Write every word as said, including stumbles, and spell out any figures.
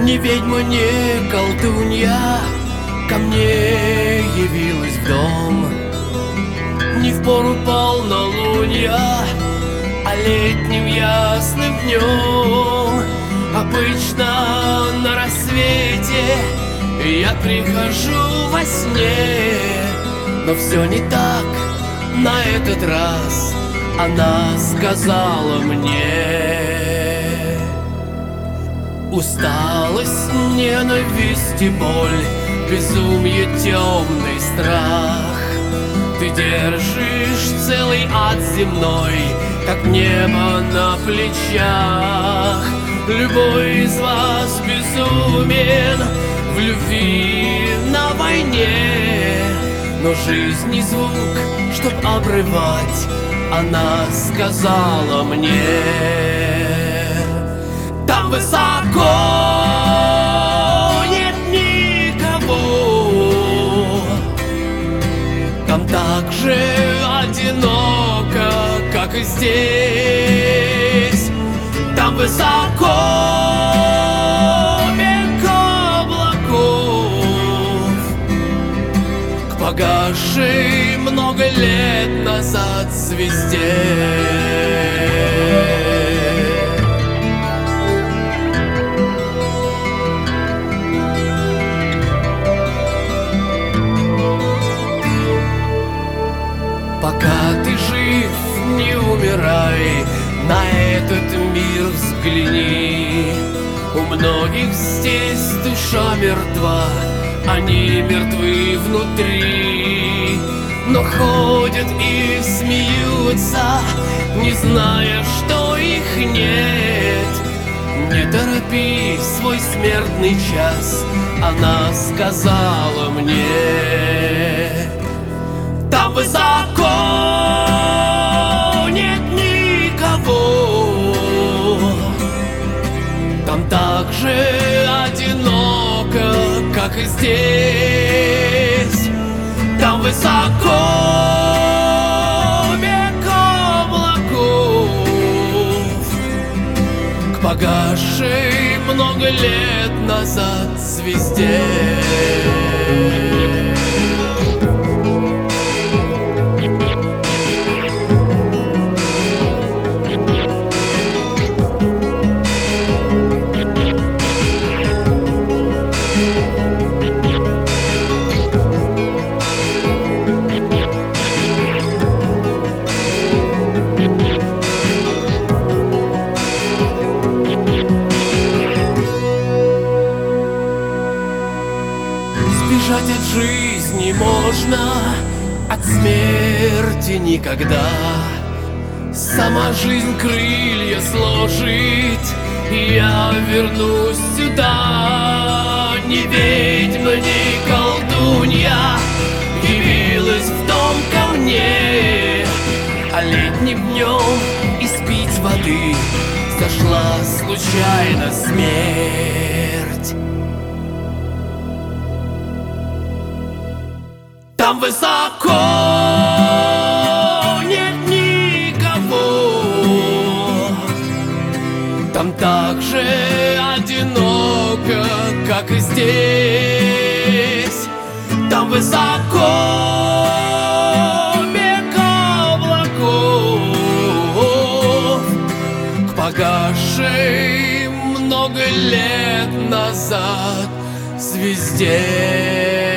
Ни ведьма, ни колдунья ко мне явилась в дом. Не в пору полнолуния, а летним ясным днем. Обычно на рассвете я прихожу во сне, но все не так на этот раз. Она сказала мне: усталость, ненависть и боль, безумие, темный страх. Ты держишь целый ад земной, как небо на плечах. Любой из вас безумен в любви на войне, но жизнь не звук, чтоб обрывать. Она сказала мне: там высоко нет никого, там так же одиноко, как и здесь. Там высоко век облаков, к погасшей много лет назад звезде. Пока ты жив, не умирай, на этот мир взгляни. У многих здесь душа мертва, они мертвы внутри, но ходят и смеются, не зная, что их нет. Не торопи свой смертный час, она сказала мне. Там высоко нет никого, там так же одиноко, как и здесь. Там высоко век облаков, к погасшей много лет назад звезде. Бежать от жизни можно, от смерти никогда. Сама жизнь крылья сложит, и я вернусь сюда. Ни ведьма, ни колдунья явилась в дом ко мне, а летним днем испить воды сошла случайно смерть. Там высоко нет никого, там так же одиноко, как и здесь. Там высоко век облаков, к погасшей много лет назад звезде.